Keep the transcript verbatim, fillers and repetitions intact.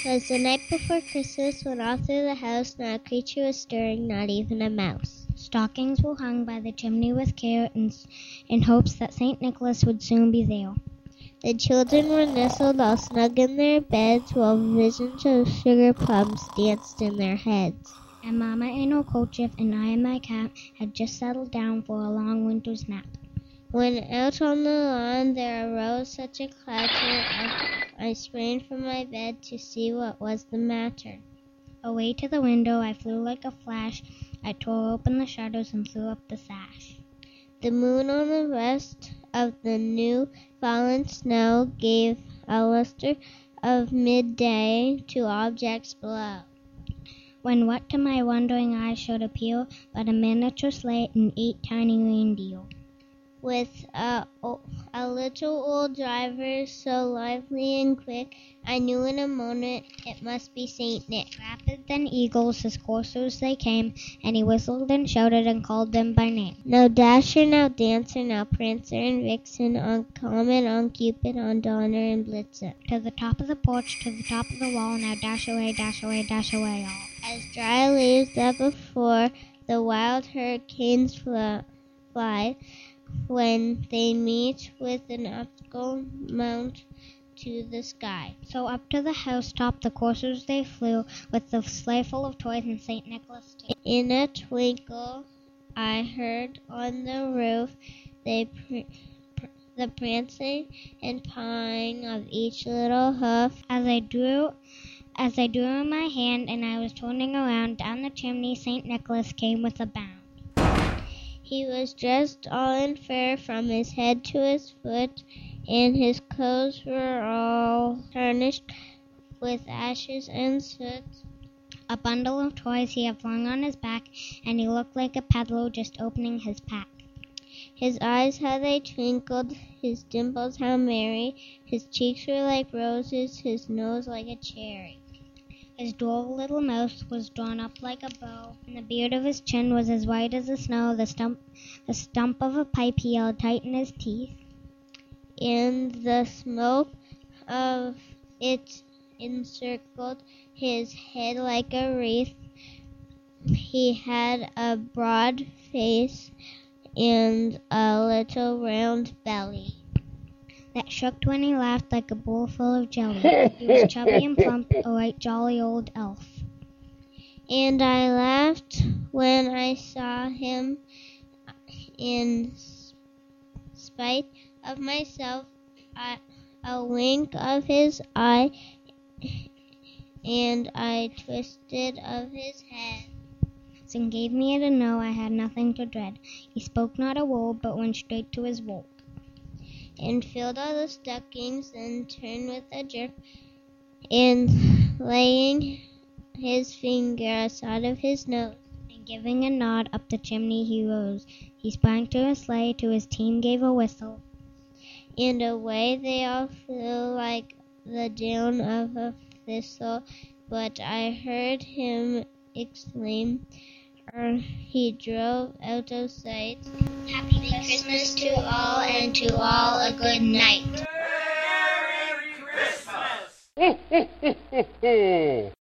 'Twas the night before Christmas when all through the house not a creature was stirring, not even a mouse. Stockings were hung by the chimney with care in, in hopes that Saint Nicholas would soon be there. The children were nestled all snug in their beds while visions of sugar plums danced in their heads. And Mama in her kerchief and I and my cat had just settled down for a long winter's nap. When out on the lawn there arose such a clatter, I sprang from my bed to see what was the matter. Away to the window I flew like a flash. I tore open the shutters and threw up the sash. The moon on the rest of the new fallen snow gave a lustre of midday to objects below. When what to my wondering eyes should appear but a miniature sleigh and eight tiny reindeer. With a, a little old driver so lively and quick, I knew in a moment it must be Saint Nick. Rapid than eagles his coursers they came, and he whistled and shouted and called them by name. Now Dasher, now Dancer, now Prancer and Vixen, on Comet, on Cupid, on Donner and Blitzen. To the top of the porch, to the top of the wall, now dash away, dash away, dash away all. As dry leaves that before the wild hurricanes fly, when they meet with an obstacle mount to the sky. So up to the housetop the coursers they flew, with the sleigh full of toys and Saint Nicholas too. In a twinkle I heard on the roof they pr- pr- the prancing and pawing of each little hoof. As I drew as I drew in my hand and I was turning around, down the chimney Saint Nicholas came with a bound. He was dressed all in fur from his head to his foot, and his clothes were all tarnished with ashes and soot. A bundle of toys he had flung on his back, and he looked like a peddler just opening his pack. His eyes how they twinkled, his dimples how merry, his cheeks were like roses, his nose like a cherry. His droll little mouth was drawn up like a bow, and the beard of his chin was as white as the snow. The stump, the stump of a pipe he held tight in his teeth, and the smoke of it encircled his head like a wreath. He had a broad face and a little round belly that shook when he laughed like a bowl full of jelly. He was chubby and plump, a right jolly old elf. And I laughed when I saw him. In spite of myself, I, a wink of his eye, and I twisted of his head. Soon gave me to know I had nothing to dread. He spoke not a word, but went straight to his work, and filled all the stockings, and turned with a jerk, and laying his finger aside of his nose, and giving a nod up the chimney he rose. He sprang to his sleigh, to his team gave a whistle, and away they all flew like the down of a thistle. But I heard him exclaim, ere he drove out of sight, Happy Christmas to all, and to all a good night. Merry Christmas!